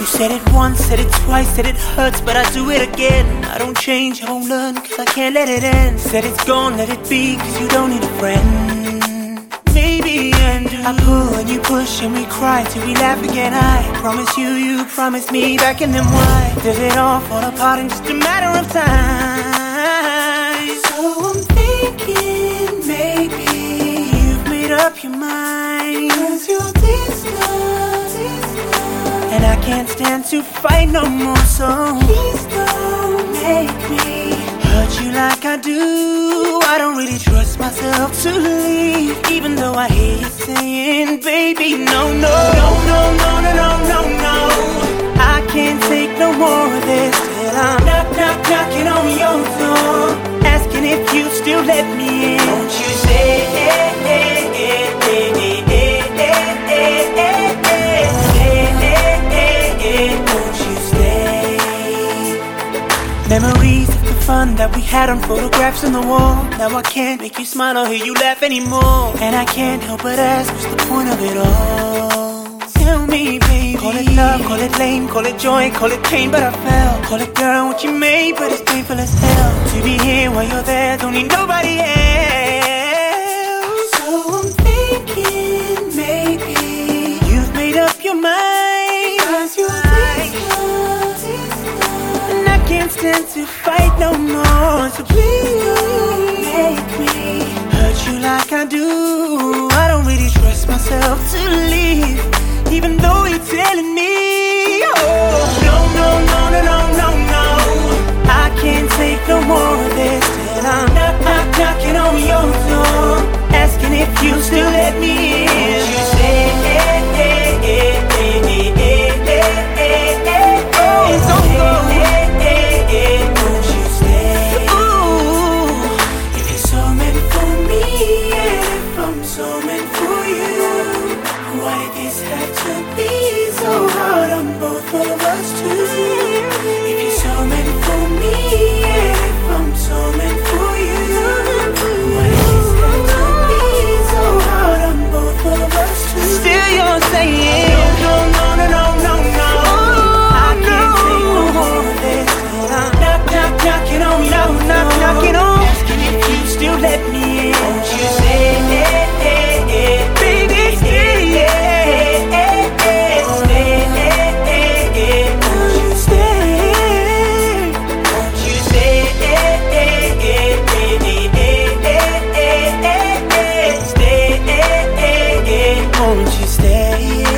You said it once, said it twice, said it hurts, but I do it again. I don't change, I won't learn, cause I can't let it end. Said it's gone, let it be, cause you don't need a friend. Maybe and I pull and you push and we cry till we laugh again. I promise you, you promise me back in them why does it all fall apart in just a matter of time? So I'm thinking maybe you've made up your mind, cause you're this love, and I can't stand to fight no more. So please don't make me hurt you like I do. I don't really trust myself to leave, even though I hear you saying, baby, no, no, no, no, no, no, no, no, no. I can't take no more of this till I'm knocking on your door, asking if you still let me in. Won't you say, won't you stay? Memories of the fun that we had on photographs on the wall. Now I can't make you smile or hear you laugh anymore, and I can't help but ask, what's the point of it all? Tell me, baby. Call it love, call it lame, call it joy, call it pain, but I fell. Call it girl, what you made, but it's painful as hell to be here while you're there, don't need nobody else. So I'm thinking maybe you've made up your mind, cause you're this love, and I can't stand to fight no more. So please don't make me hurt you like I do. I don't really trust myself to leave, even though you're telling me, oh, no, no, no, no, no, no, no. I can't take no more of this till I'm knocking on your door, asking if you still let me in. Won't you say, oh, don't go. Won't you stay? Ooh, if you're so meant for me, and if I'm so meant for you, why did this have to be so hard on both of us too? If you're so meant for me, and if I'm so meant for you, why did this have to be so hard on both of us too? Still you're saying, no, no, no, no, no, no. I can't take no more of this till I'm knocking on your door, knocking on, asking if you still let me in. Won't you say, baby, stay? Won't you stay?